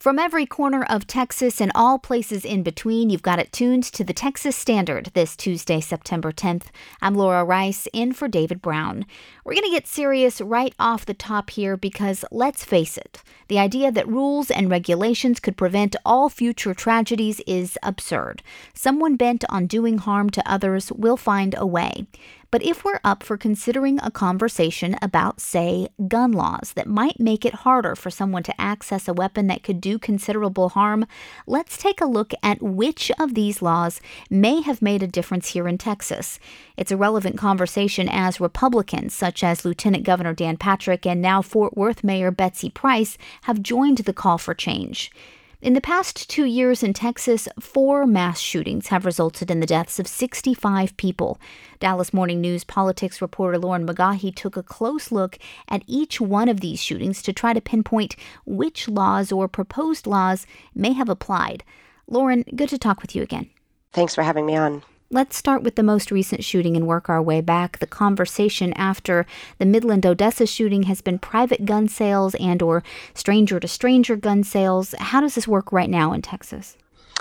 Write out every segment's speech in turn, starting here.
From every corner of Texas and all places in between, you've got it tuned to the Texas Standard this Tuesday, September 10th. I'm Laura Rice, in for David Brown. We're going to get serious right off the top here because, let's face it, the idea that rules and regulations could prevent all future tragedies is absurd. Someone bent on doing harm to others will find a way. But if we're up for considering a conversation about, say, gun laws that might make it harder for someone to access a weapon that could do considerable harm, let's take a look at which of these laws may have made a difference here in Texas. It's a relevant conversation as Republicans, such as Lieutenant Governor Dan Patrick and now Fort Worth Mayor Betsy Price, have joined the call for change. In the past 2 years in Texas, 4 mass shootings have resulted in the deaths of 65 people. Dallas Morning News politics reporter Lauren McGaughy took a close look at each one of these shootings to try to pinpoint which laws or proposed laws may have applied. Lauren, good to talk with you again. Thanks for having me on. Let's start with the most recent shooting and work our way back. The conversation after the Midland-Odessa shooting has been private gun sales and or stranger-to-stranger gun sales. How does this work right now in Texas?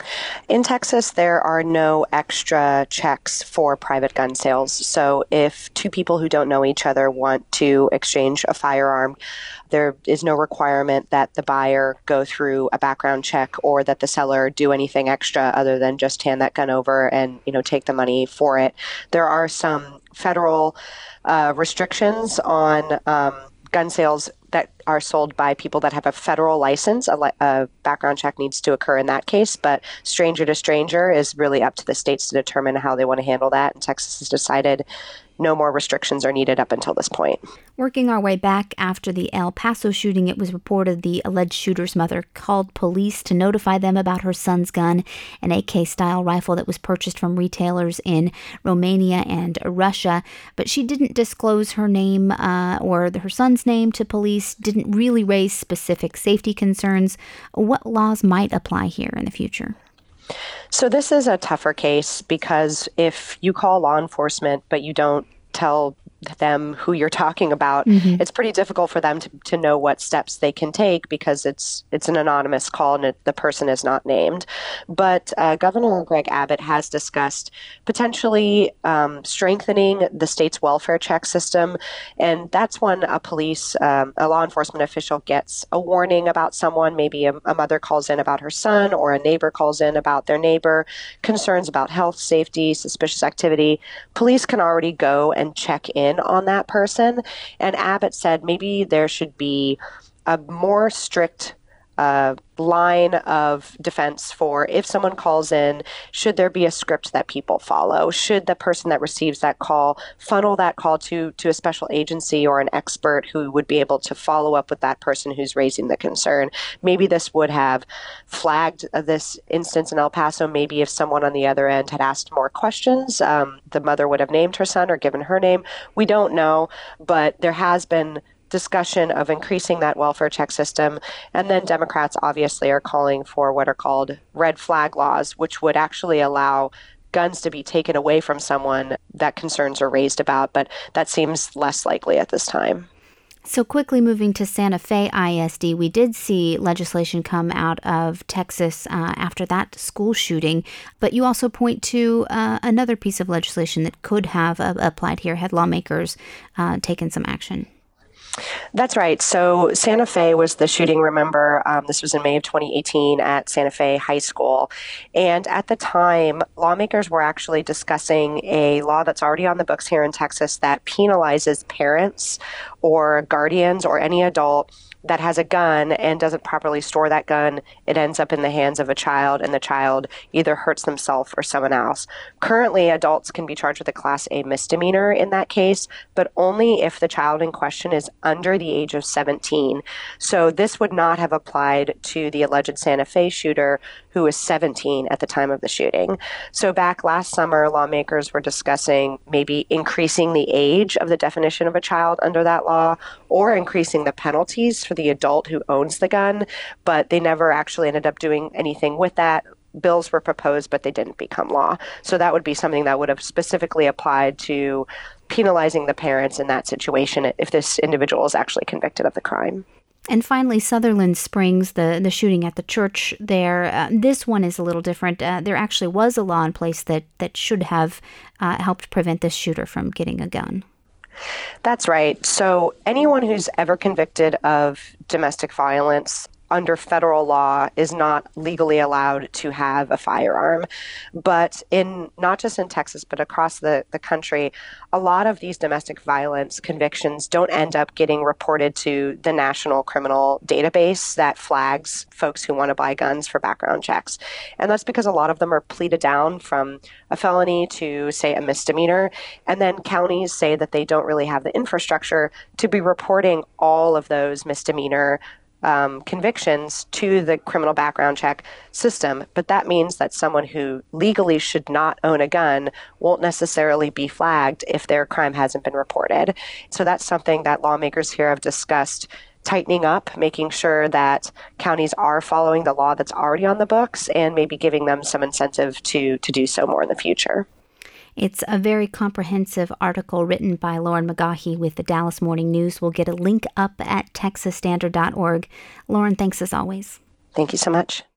In Texas, there are no extra checks for private gun sales. So if two people who don't know each other want to exchange a firearm, there is no requirement that the buyer go through a background check or that the seller do anything extra other than just hand that gun over and, take the money for it. There are some federal restrictions on gun sales that are sold by people that have a federal license. A background check needs to occur in that case, but stranger to stranger is really up to the states to determine how they want to handle that. And Texas has decided no more restrictions are needed up until this point. Working our way back after the El Paso shooting, it was reported the alleged shooter's mother called police to notify them about her son's gun, an AK-style rifle that was purchased from retailers in Romania and Russia. But she didn't disclose her name or her son's name to police, didn't really raise specific safety concerns. What laws might apply here in the future? So this is a tougher case because if you call law enforcement but you don't tell them who you're talking about, it's pretty difficult for them to know what steps they can take because it's an anonymous call and the person is not named. But Governor Greg Abbott has discussed potentially strengthening the state's welfare check system. And that's when a law enforcement official gets a warning about someone. Maybe a mother calls in about her son or a neighbor calls in about their neighbor, concerns about health, safety, suspicious activity. Police can already go and check in on that person. And Abbott said maybe there should be a more strict line of defense for if someone calls in, should there be a script that people follow? Should the person that receives that call funnel that call to a special agency or an expert who would be able to follow up with that person who's raising the concern? Maybe this would have flagged this instance in El Paso. Maybe if someone on the other end had asked more questions, the mother would have named her son or given her name. We don't know, but there has been discussion of increasing that welfare check system. And then Democrats obviously are calling for what are called red flag laws, which would actually allow guns to be taken away from someone that concerns are raised about. But that seems less likely at this time. So quickly moving to Santa Fe ISD, we did see legislation come out of Texas after that school shooting, but you also point to another piece of legislation that could have applied here had lawmakers taken some action. That's right. So Santa Fe was the shooting, remember, this was in May of 2018 at Santa Fe High School. And at the time, lawmakers were actually discussing a law that's already on the books here in Texas that penalizes parents or guardians or any adult that has a gun and doesn't properly store that gun. It ends up in the hands of a child, and the child either hurts themselves or someone else. Currently, adults can be charged with a Class A misdemeanor in that case, but only if the child in question is under the age of 17. So this would not have applied to the alleged Santa Fe shooter who was 17 at the time of the shooting. So back last summer, lawmakers were discussing maybe increasing the age of the definition of a child under that law or increasing the penalties for the adult who owns the gun, but they never actually ended up doing anything with that. Bills were proposed, but they didn't become law. So that would be something that would have specifically applied to penalizing the parents in that situation if this individual is actually convicted of the crime. And finally, Sutherland Springs, the shooting at the church there, this one is a little different. There actually was a law in place that should have helped prevent this shooter from getting a gun. That's right. So anyone who's ever convicted of domestic violence under federal law is not legally allowed to have a firearm. But not just in Texas, but across the country, a lot of these domestic violence convictions don't end up getting reported to the National Criminal Database that flags folks who want to buy guns for background checks. And that's because a lot of them are pleaded down from a felony to, say, a misdemeanor. And then counties say that they don't really have the infrastructure to be reporting all of those misdemeanor convictions to the criminal background check system. But that means that someone who legally should not own a gun won't necessarily be flagged if their crime hasn't been reported. So that's something that lawmakers here have discussed tightening up, making sure that counties are following the law that's already on the books and maybe giving them some incentive to do so more in the future. It's a very comprehensive article written by Lauren McGaughy with the Dallas Morning News. We'll get a link up at texasstandard.org. Lauren, thanks as always. Thank you so much.